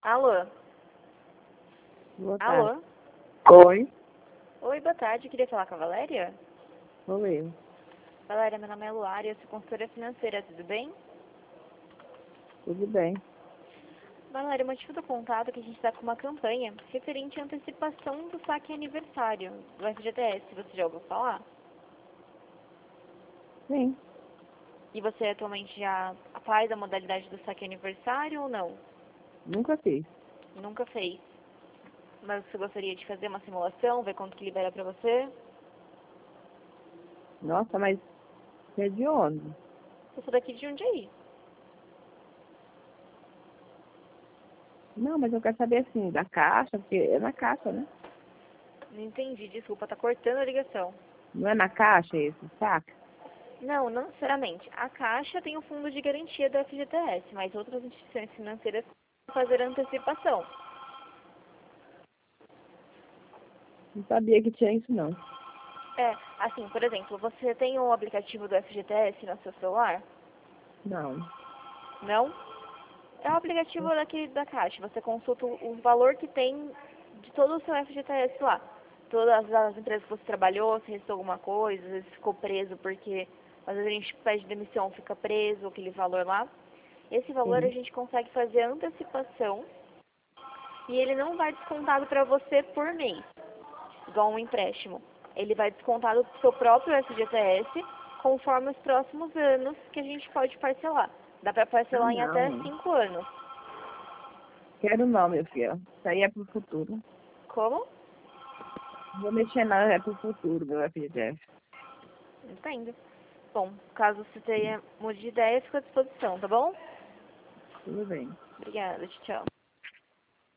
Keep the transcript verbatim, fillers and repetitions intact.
Alô? Boa tarde. Alô? Oi, Oi, boa tarde. Eu queria falar com a Valéria. sou eu. Valéria, meu nome é Luária, eu sou consultora financeira, tudo bem? Tudo bem. Valéria, o motivo do contato é que a gente está com uma campanha referente à antecipação do saque aniversário do F G T S. Você já ouviu falar? Sim, E você atualmente já faz a modalidade do saque aniversário ou não? nunca fiz. Nunca fez. Mas você gostaria de fazer uma simulação, ver quanto que libera pra você? Nossa, mas você é de onde? Eu sou daqui de Jundiaí. Não, mas eu quero saber assim, da caixa, porque é na caixa, né? Não entendi, desculpa, tá cortando a ligação. Não é na caixa esse saco? Não, não necessariamente. A Caixa tem o fundo de garantia da F G T S, mas outras instituições financeiras podem fazer antecipação. Não sabia que tinha isso, não. É, assim, por exemplo, você tem o aplicativo do F G T S no seu celular? Não. Não? É o aplicativo daqui da Caixa. Você consulta o o valor que tem de todo o seu F G T S lá. Todas as empresas que você trabalhou, se restou alguma coisa, às vezes ficou preso porque às vezes a gente pede demissão, fica preso, aquele valor lá. Esse valor a Sim. gente consegue fazer antecipação e ele não vai descontado para você por mês, igual um empréstimo. Ele vai descontado do seu próprio F G T S conforme os próximos anos que a gente pode parcelar. Dá para Ah, parcelar em até não. cinco anos. Quero não, meu filho. Isso aí é pro futuro. Como? Não vou mexer nada, é pro futuro, meu F G F. Entendo. Bom, caso você tenha mude de ideia, fico à disposição, tá bom? Tudo bem. Obrigada, tchau.